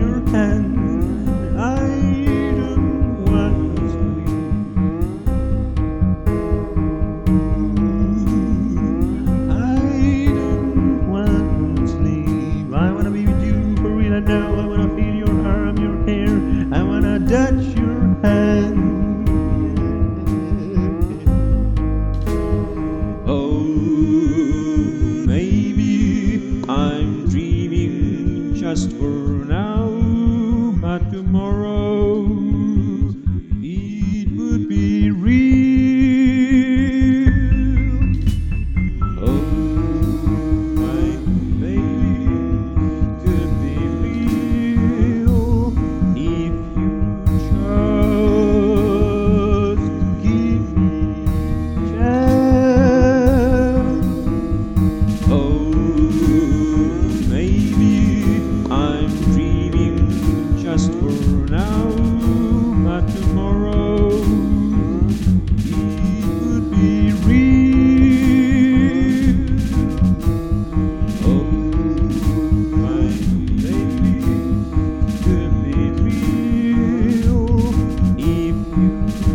your hand. I don't want to sleep. I don't want to sleep. I wanna be with you for real and now. I wanna feel your arm, your hair. I wanna touch your hand. Oh, maybe I'm dreaming just for now, but tomorrow it would be real. Oh, my baby, could be real if you just give me a chance. Oh, maybe I'm dreaming just for now, but tomorrow it would be real. Oh, my baby, could be real if you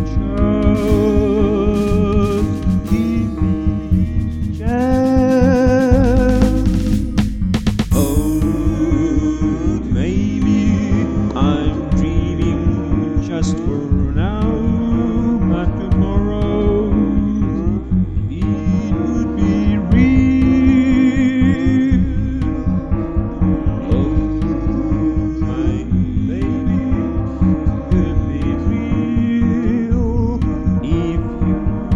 just give me a chance. Oh, maybe I'm dreaming just for now, but tomorrow it would be real. Oh, my baby, could be real if you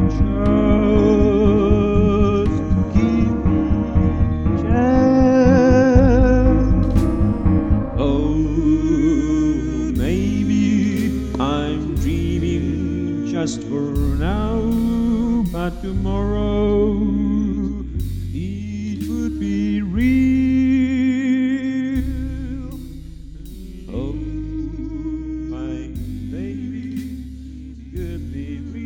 just give me a chance. Oh, maybe I'm dreaming just for now, but tomorrow it would be real. Oh, my baby, could be real.